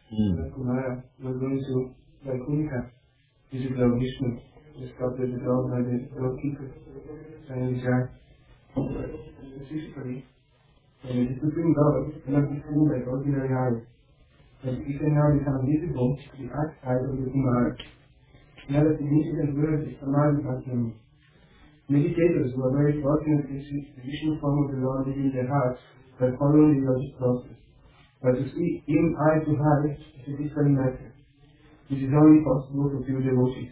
Kumara was going to Vaikuntha, visit Lord Vishnu, was stopped at the door by the doorkeeper, saying Vijay. Specifically, the Supreme Lord cannot be seen by ordinary eyes, but he can now become visible to the outside of the Kumara. Another significant word is Samadhi Bhakti. Meditators who are very fortunate to see the Vishnu form of the Lord within their hearts by following the yogic process. But to see him eye to eye is a different matter. This is only possible for pure devotees.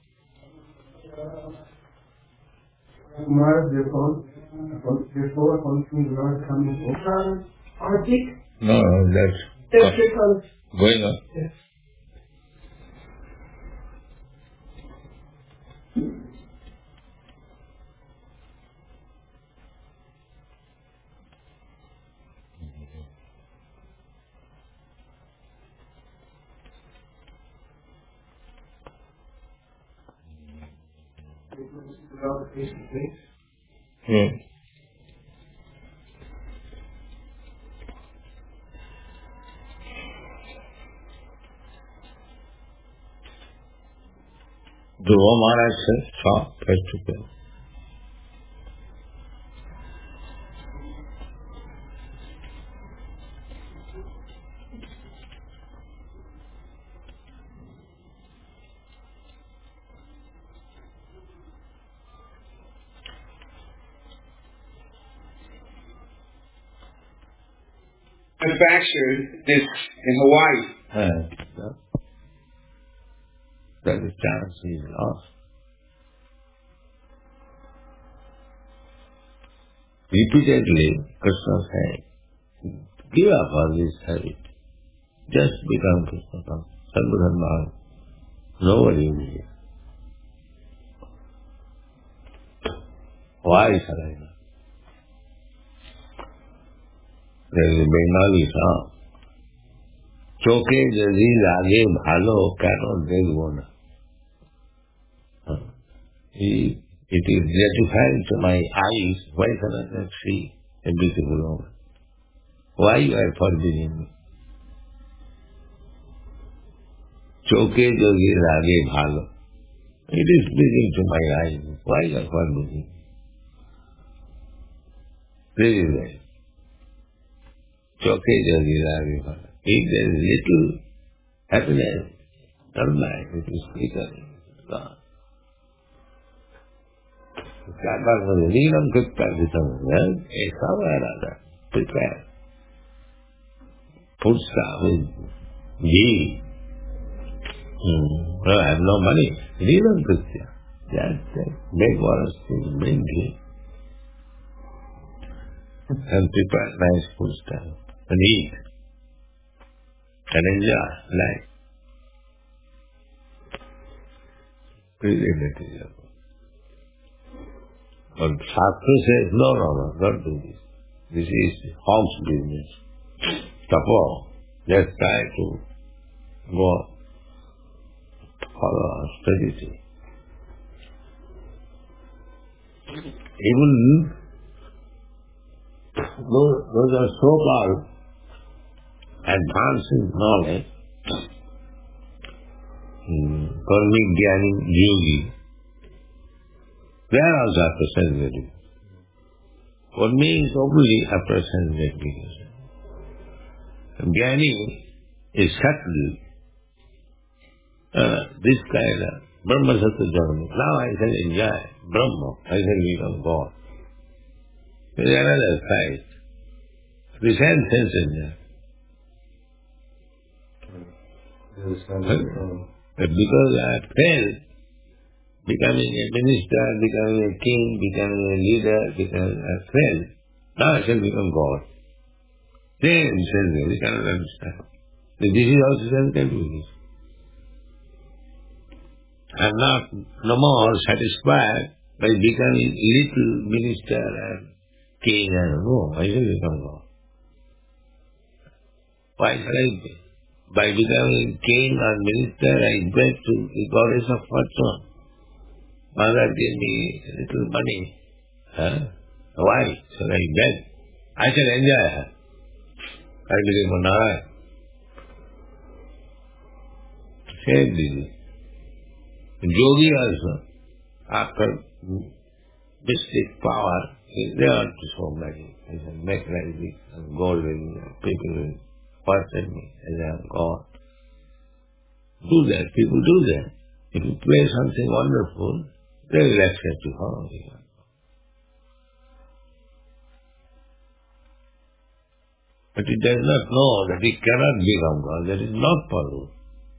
Kumara, therefore, upon seeing the Lord coming over, Arctic? No, that's going on. Yes. Dhruva Maharaj saw face to face. Manufactured this in Hawaii. That the chance is lost. Repeatedly, Krishna said, give up all this habit. Just become Krishna conscious. Sadhudharma. Nobody will hear. Why shall I not? There is a Bengali song. Choke jadi lage bhalo cannot they wanna. It is gratifying to my eyes. Why cannot I see a beautiful woman? Why you are forbidding me? Choke jogi lage bhalo. It is pleasing to my eyes. Why you are forbidding me? This is it. Choke jogi lage bhalo. If there is little happiness, don't mind, it is flickering, it's gone. Karma was a Neelam Kutta Vitam, somewhere or other, prepare. Putsa with ghee. Well, I have no money. Neelam Kutta. Just beg for us to bring ghee. And prepare nice food stuff and eat. And enjoy life. Really material. But Shastra says, no, don't do this. This is house business. Tapo, just try to go follow austerity. Even those are so-called advancing knowledge, karmic jnani, yogi, they are also after sense gratification. For me is openly after sense gratification. Jnani is subtle, this kind of Brahma Sattva journey. Now I can enjoy Brahma, I can become God. There is another side. The same sense enjoy. But because I failed, becoming a minister, becoming a king, becoming a leader, because I failed, now I shall become God. Then we cannot understand. This is also self-confused. I am not no more satisfied by becoming little minister and king and no, I shall become God. Why shall I be? By becoming king or minister, I beg to the goddess of fortune. Mother, give me a little money. Why shall I beg? I shall enjoy her. I become a Narayan. same disease. Yogi also, after mystic power, they are so many. They can make like this, and golden, people will worship me as a God. Do that, people do that. If you play something wonderful, they will accept you. Oh, yeah. But he does not know that he cannot become God. That is not possible.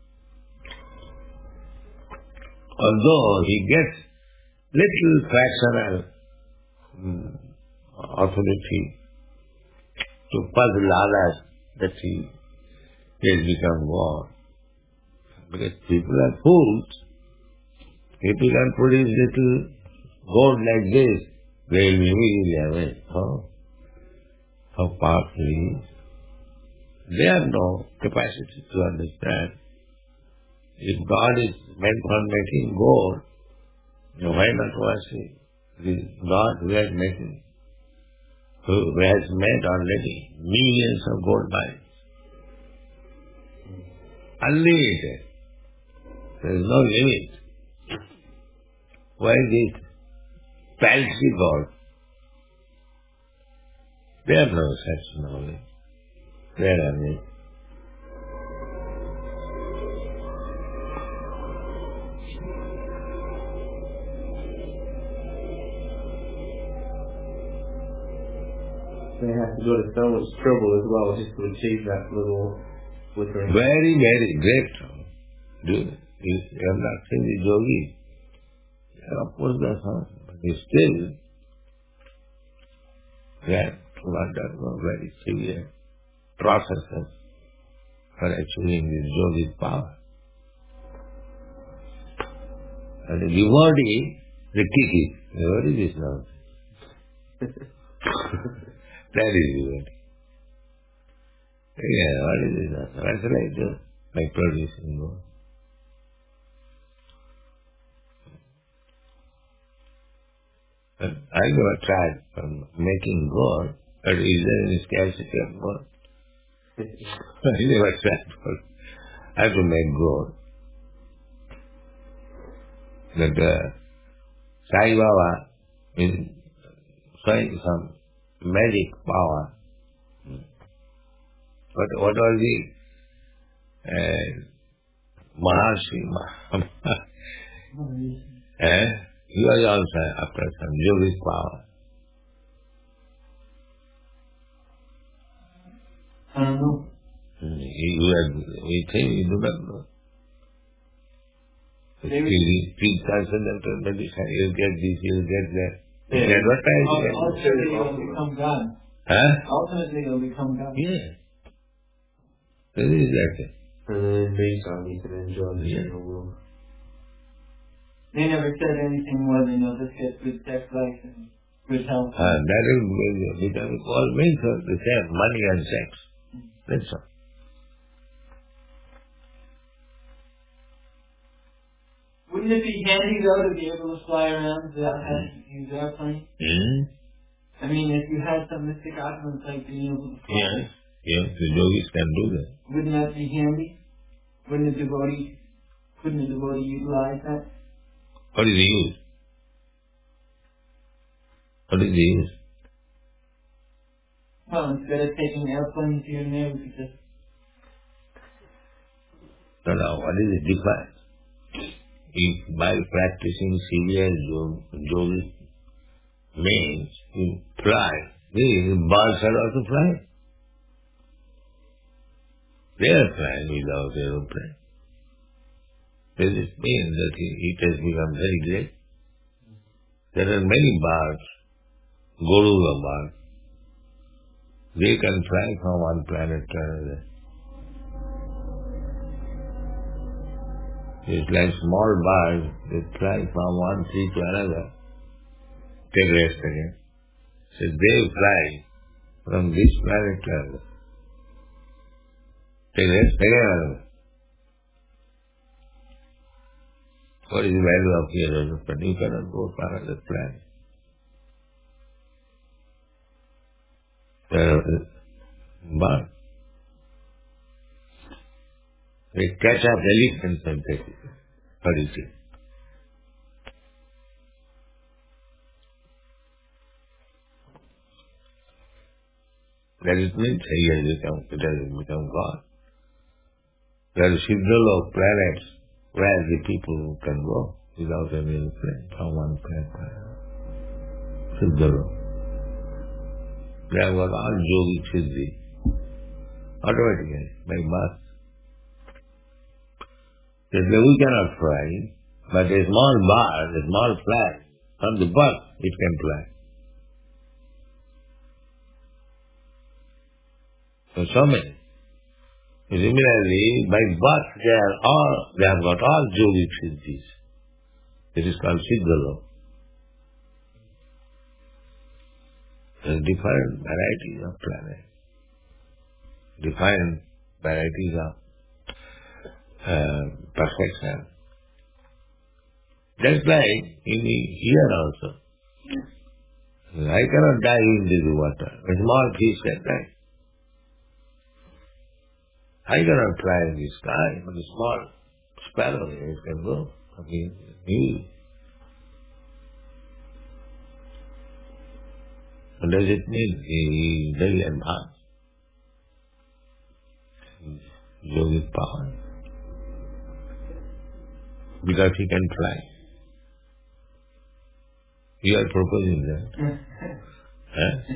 Although he gets little fractional authority to puzzle others that he has become God. Because people are fools. People can produce little gold like this, they will be immediately aware. How powerful he is. They have no capacity to understand. If God is meant for making gold, why not worship this God who has made already millions of gold mines? Unlimited. There is no limit. Why this paltry God? They have no such knowledge. They are only. They have to go to so much trouble as well just to achieve that little flickering. Very, very great trouble. You have not seen the yogi. Of course that's not. But still, they have to undergo very severe processes for achieving this yogic power. And the devotee, the kiki, what is this nonsense? That is devotee. Yeah, what is this nonsense? What shall I do? Like producing gold. But I never tried making gold, but is there any scarcity of gold? I never tried gold. I have to make gold. But Sai Baba is showing some magic power. What was the Maharshi? He was also after some yogic power. I don't know. We think we do not know. He transcendental medicine, you'll get this, you'll get that. Yeah. Ultimately they'll become God. Huh? Ultimately they'll become God. Yeah. That is that. And then based on you can enjoy the Yeah. general world. They never said anything more than you'll just get good sex life and good health. That is because all means are the same, money and sex. That's all. Wouldn't it be handy though to be able to fly around without having to use airplanes? Mm-hmm. I mean, if you had some mystic opulence like being able to fly, Yes, the yogis can do that. wouldn't that be handy? Couldn't a devotee utilize that? What is the use? What is the use? Well, instead of taking airplanes here and there, we could just... No, what is the difference? If by practicing serious yogic means you fly, these birds are also flying. They are flying without aeroplane. Does it mean that it has become very great? There are many birds, Garuda birds. They can fly from one planet to another. It's like small birds, they fly from one tree to another. Take rest again. So they fly from this planet to another. Take rest again. What is the value of your but you cannot go for another planet. But They catch up elephants and take it. What do you think? That it means he has become God. There is signal of planets where the people can go without any influence from one planet to another. Siddhalo. They have got all yogic siddhi. Automatically, by birth. They say we cannot fly, but a small bird, a small flag, from the birth it can fly. So many. Similarly, by birth they have got all yogic siddhis. It is called Siddhalo. There are different varieties of planets, different varieties of perfection. Just like in here also. I cannot dive into the water. A small fish can die. I cannot fly in the sky, but a small sparrow it can go. I mean, what does it mean? He is very advanced. Yogic power. Because he can fly. You are proposing that. Huh?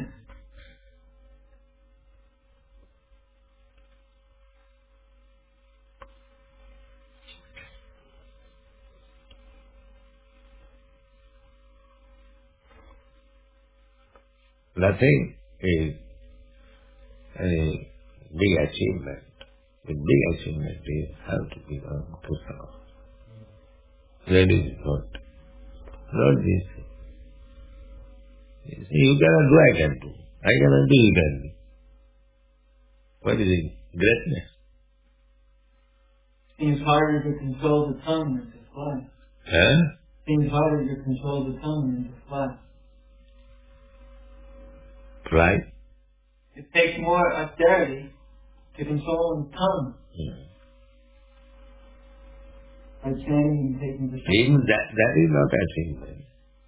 Nothing is a big achievement. The big achievement is how to become Krishna. That is what. Not this. You see, you cannot do, I can do. I cannot do, you can do. What is it? Greatness. Seems harder to control the tongue than to fly. Huh? Seems harder to control the tongue than to fly. Fly? It takes more austerity to control the tongue. By chanting and taking the Even that is not achievement.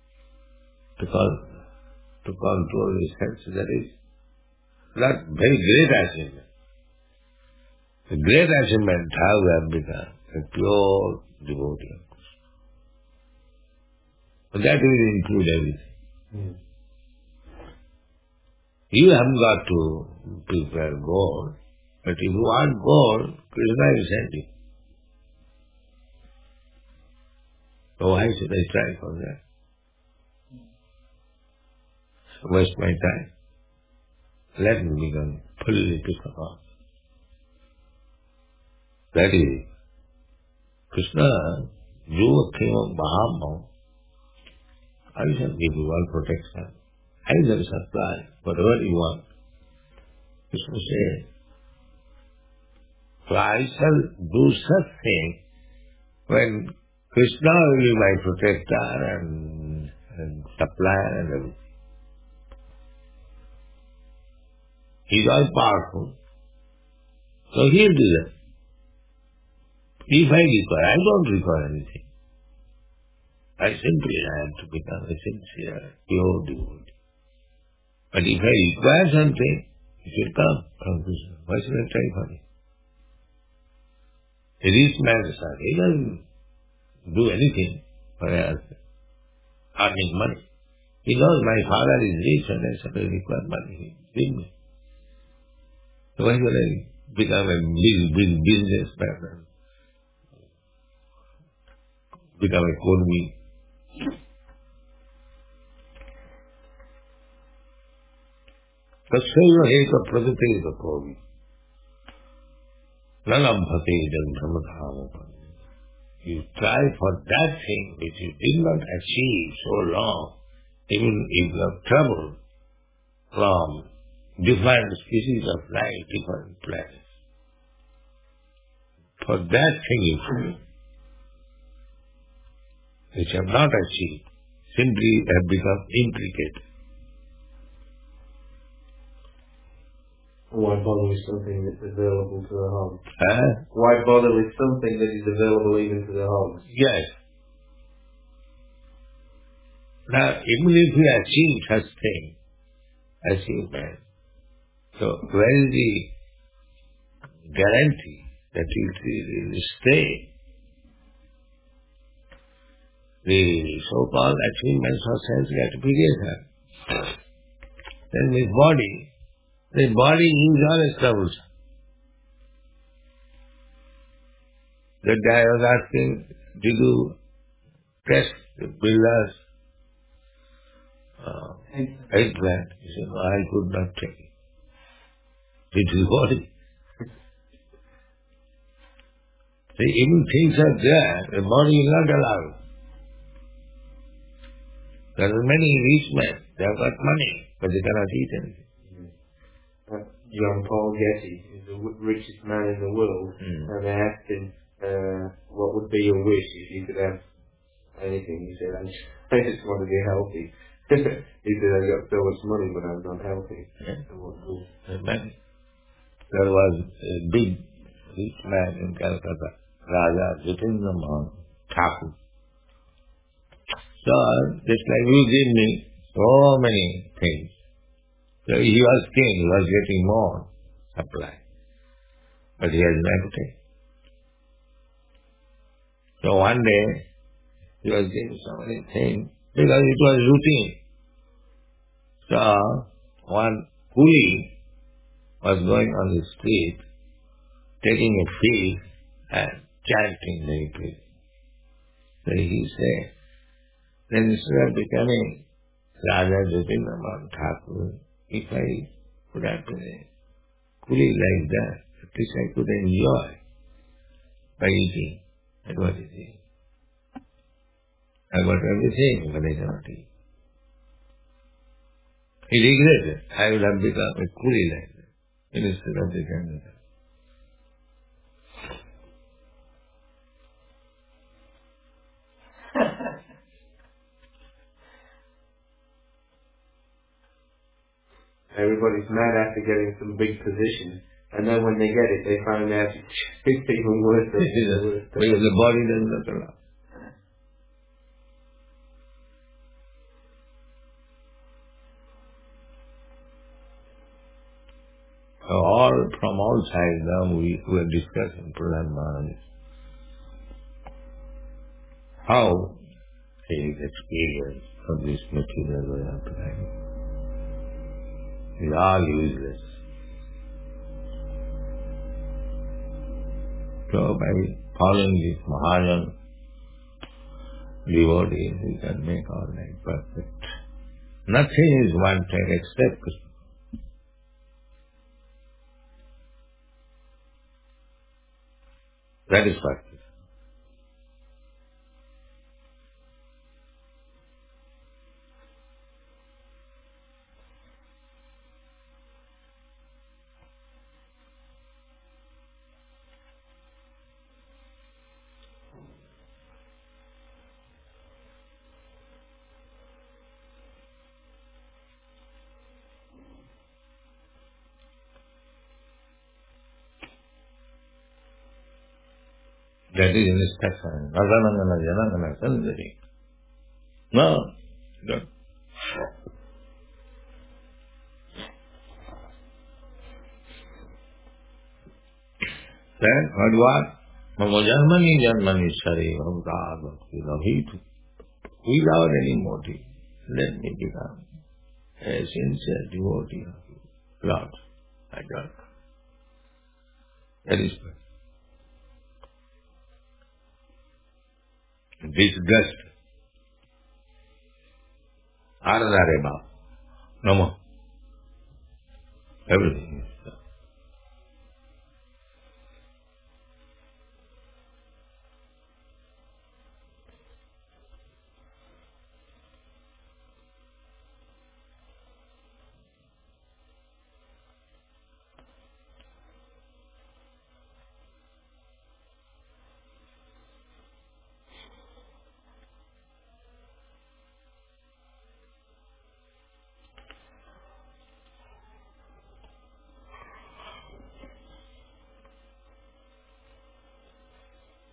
To control the senses, that is not very great achievement. The great achievement how we have become a pure devotee of Krishna. But that will include everything. You haven't got to prepare gold, but if you want gold, Krishna will send you. So why should I try for that? Waste my time. Let me become fully Krishna conscious. That is, Krishna, you came of Mahamma, I shall give you all protection. I will supply whatever you want. Krishna said, so I shall do such thing when Krishna will be my protector and supplier and everything. He is all powerful. So he will do that. If I require, I don't require anything. I simply have to become a sincere, pure devotee. But if I require something, it will come from Krishna. Why should I try for it? A rich man's son, he doesn't do anything for earning money. He knows my father is rich and I shall require money. He will give me. So why should I become a big businessman and become a Kurmi? Tasaiva heka praditeva kovi. Nalambhate jaldhamadhamapa. You try for that thing which you did not achieve so long, even if you have traveled from different species of life, different planets. For that thing you feel, which you have not achieved, simply have become intricate. Why bother with something that's available to the hogs? Huh? Why bother with something that is available even to the hogs? Yes. Now, even if you achieve such thing, achievement, so where is the guarantee that you will stay? The so-called achievements of sense gratification. Then the body is always troublesome. That day I was asking, did you test the Billa's eggplant? He said, no, I could not take it. It is body. See, even things are there, the body will not allow. There are many rich men, they have got money, but they cannot eat anything. John Paul Getty is the richest man in the world, and they asked him, what would be your wish if you could have anything? He said, I just want to be healthy. He said, I got so much money, but I'm not healthy. Yeah. So what good? There was a big rich man in Calcutta, Raja Jitendra Thakur. So, just like you give me so many things. So he was king, he was getting more supply. But he has no appetite. So one day, he was getting so many things, because it was routine. So, one coolie was going on the street, taking a field and chanting very quickly. So he said, then instead of becoming Raja Jitendra Thakur, if I could have been a coolie like that, at least I could enjoy by eating. And what is it? I got everything, but I cannot eat. He regretted. I would have become a coolie like that, instead of becoming that. Everybody's mad after getting some big position, and then when they get it, they find out it's even worse than Because the body does not allow. So from all sides now we are discussing Prahlad Maharaj how his experience of this material world is all useless. So by following this Mahajan devotees, we can make our life perfect. Nothing is wanted except Krishna. That is what it is. That is instruction. Naganangana janangana sandari. No. Don't. Then what? Mamo janmani janmani sari bhavta bhakti lavhitu. Without any motive, let me become a sincere devotee of you. Lord, I don't. That is good. Disgust. Aradhareba. No more. Everything is done.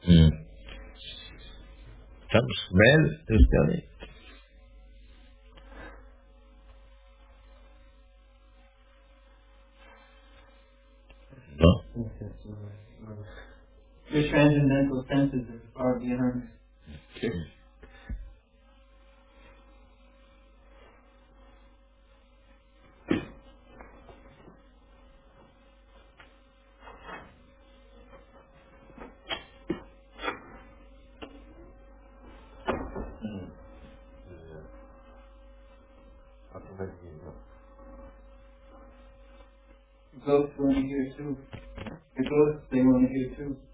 Some smell is coming. No? Your transcendental senses are far beyond. Ghosts want to hear too. The ghosts, they want to hear too.